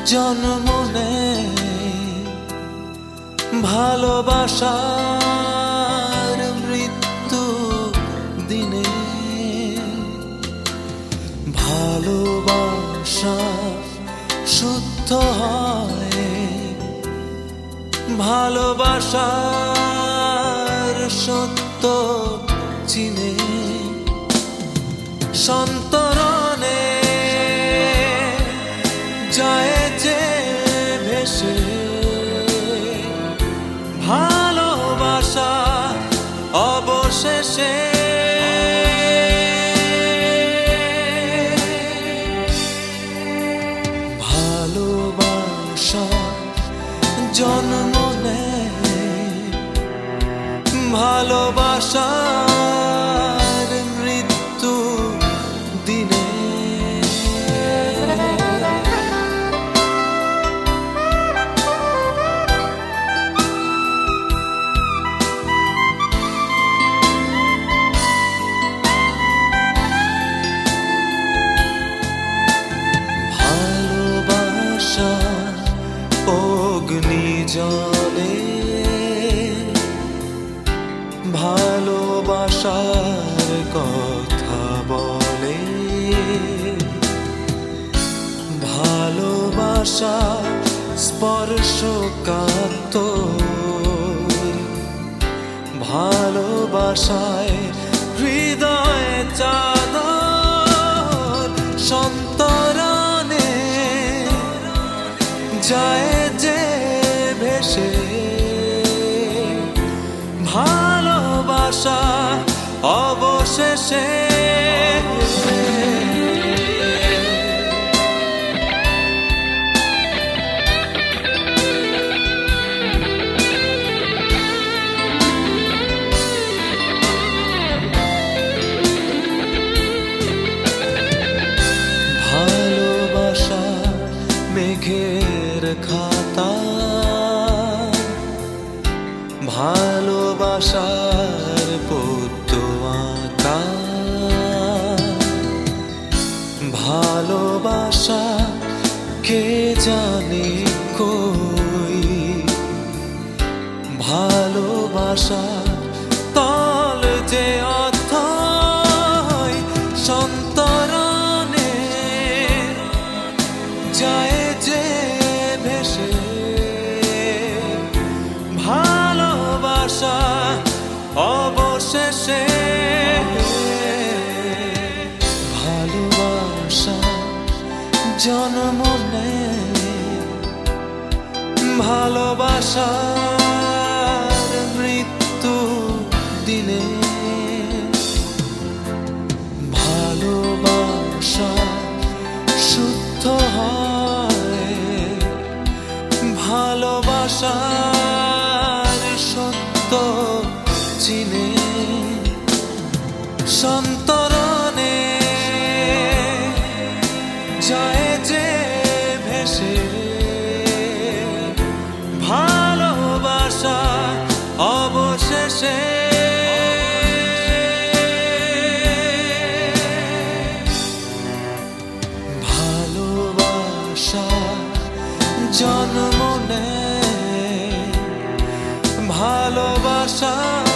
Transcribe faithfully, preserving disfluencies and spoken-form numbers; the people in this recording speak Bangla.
জন্ম নেয় ভালোবাসার মৃত্যু দিনে। ভালোবাসা শুদ্ধ হয় ভালোবাসার সত্য চিনে। সন্তরণে যায় যে ভেসে ভালোবাসা অবশেষে। ভালোবাসা জন্ম নেয় ভালোবাসার মৃত্যু দিনে। ভালোবাসা অগ্নি জলে ভালোবাসার কথা বলে। ভালোবাসা স্পর্শকাতর ভালোবাসায় হৃদয় চাদর। সন্তরণে যায় যে ভেসে ভালোবাসা অবশেষে। ভালোবাসা মেঘের খাতা ভালোবাসার পদ্ম আঁকা। ভালোবাসা কে জানে কই ভালোবাসা তল যে অথই। সন্তরণে যায় যে ভেসে ভালোবাসা অবশেষে। ভালোবাসা জন্ম নেয় ভালোবাসার মৃত্যু দিনে। ভালোবাসা শুদ্ধ হয় ভালোবাসার সত্য চিনে। সন্তরণে যায় যে ভেসে ভালোবাসা অবশেষে। ভালোবাসা জন্ম নেয় ভালোবাসা